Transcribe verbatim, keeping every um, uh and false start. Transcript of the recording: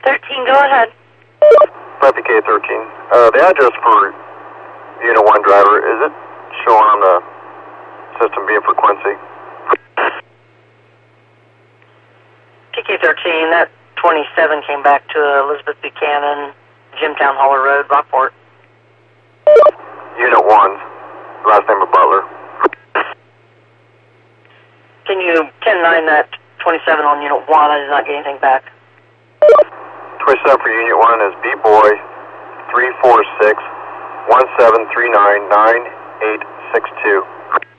thirteen, go ahead. five P K thirteen. Uh, the address for Unit one driver, is it showing on the system being for Quincy? P K thirteen, that twenty-seven came back to Elizabeth Buchanan, Jimtown Holler Road, Rockport. Unit one, last name of Butler. Can you ten nine that twenty-seven on Unit one? I did not get anything back. twenty-seven for Unit one is B-Boy three four six one seven three nine nine eight six two.